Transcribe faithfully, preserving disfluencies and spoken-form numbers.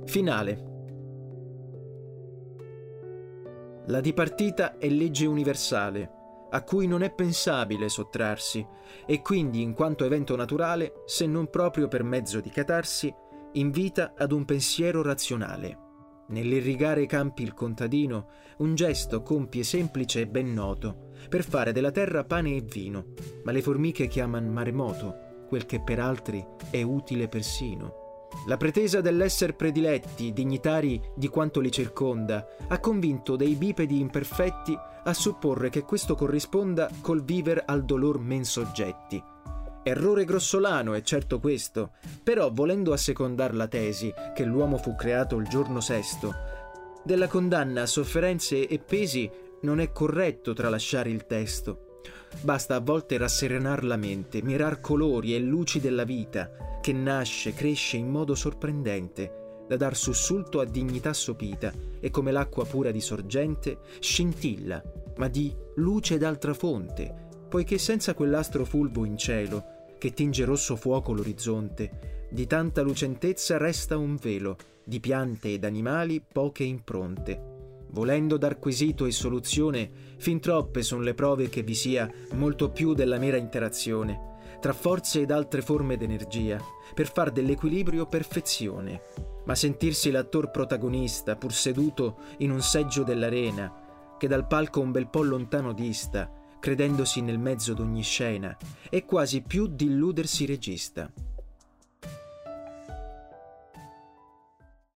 Finale. La dipartita è legge universale, a cui non è pensabile sottrarsi, e quindi, in quanto evento naturale, se non proprio per mezzo di catarsi, invita ad un pensiero razionale. Nell'irrigare i campi il contadino, un gesto compie semplice e ben noto, per fare della terra pane e vino, ma le formiche chiaman maremoto quel che per altri è utile persino. La pretesa dell'esser prediletti, dignitari di quanto li circonda, ha convinto dei bipedi imperfetti a supporre che questo corrisponda col viver al dolor men soggetti. Errore grossolano è certo questo, però volendo assecondar la tesi che l'uomo fu creato il giorno sesto, della condanna a sofferenze e pesi non è corretto tralasciare il testo. Basta a volte rasserenar la mente, mirar colori e luci della vita, che nasce, cresce in modo sorprendente, da dar sussulto a dignità sopita, e come l'acqua pura di sorgente scintilla, ma di luce d'altra fonte, poiché senza quell'astro fulvo in cielo, che tinge rosso fuoco l'orizzonte, di tanta lucentezza resta un velo, di piante ed animali poche impronte. Volendo dar quesito e soluzione, fin troppe son le prove che vi sia molto più della mera interazione tra forze ed altre forme d'energia, per far dell'equilibrio perfezione. Ma sentirsi l'attor protagonista, pur seduto in un seggio dell'arena, che dal palco un bel po' lontano dista, credendosi nel mezzo d'ogni scena, è quasi più d'illudersi regista.